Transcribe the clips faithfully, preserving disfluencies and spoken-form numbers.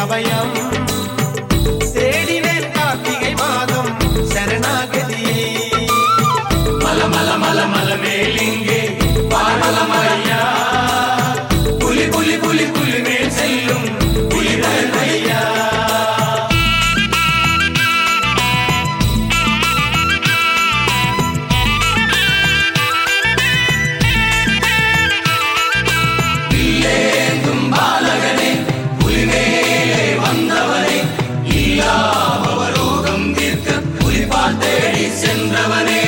அபயம் தேடினேன் கார்த்திகை மாதம் சரணாகதியை மல மல மல மல மேலிங்கே பாடலமையா புலி புலி புலி புலி மேல் செல்லும் புலிரையா சென்றவனே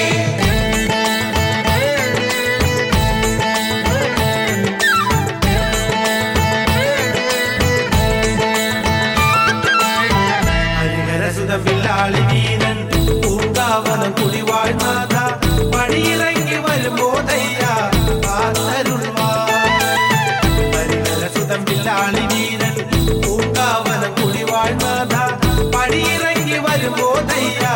ஹரிஹரசுத வில்லாளி வீரன் பூங்காவனம் குடிவாழ் நாதா படியிறங்கி வரும்போதையா காத்தருள்வார் ஹரிஹரசுதம் வில்லாளி வீரன் பூங்காவனம் குடிவாழ் நாதா படியிறங்கி வரும்போதையா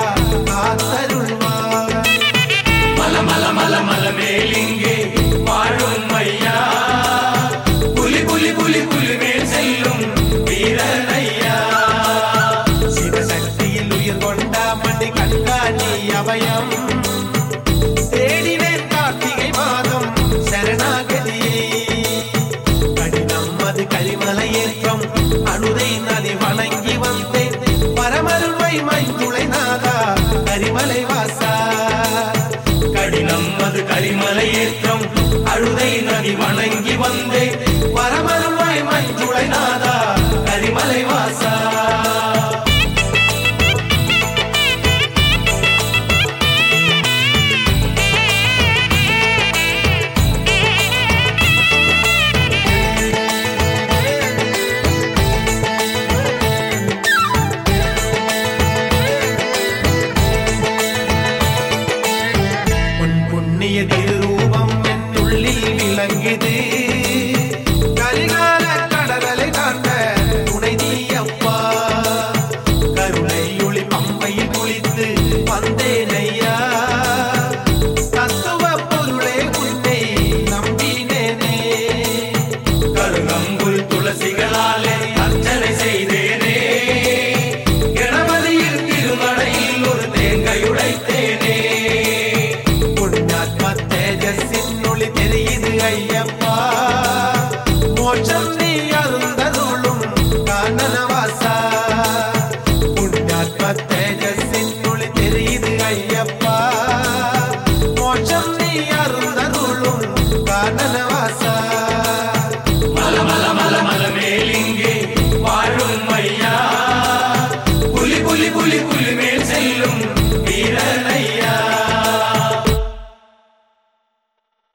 மல மல மல மல மேலிங்கே வாழும் ஐயா புலி புலி புலி புலி மேல் செல்லும் வீரனையா சிவசக்தியில் உயிர் கொண்ட மணி கண்டானி அபயம் தேடினேன் கார்த்திகை மாதம் சரணாகதியை கடினம் அது கரிமலை ஏற்றம் அனுதை நதி வணங்கி வந்தேன் பரமருள்வை மஞ்சுளை நாதா கரிமலை வாசா கடினம் அது கரிமலை ஏற்றம் அழுதை நதி வணங்கி வந்தே பரமருள்வாய் மஞ்சுளை நாதா கரிமலை வாசா திருரூபம் என் உள்ளில் விளங்குது கரிகால கடலை காண்ட துணை நீ அப்பா கருணை ஒளி பம்பையில் குளித்து வந்தேனையா தத்துவ பொருளே உன்னை நம்பினேனே கருகம்புல் துளசிகளாலே அர்ச்சனை செய்தேனே கணபதியில் திருமடையில் ஒரு தேங்காய் உடைத்தேனே தெரியுது ஐயப்பா மோட்சம் நீ அருந்தருளும் கானனவாசா புண்ணியாத்ம தேஜஸின் ஒளி தெரியுது ஐயப்பா மோட்சம் நீ அருந்தருளும் கானனவாசா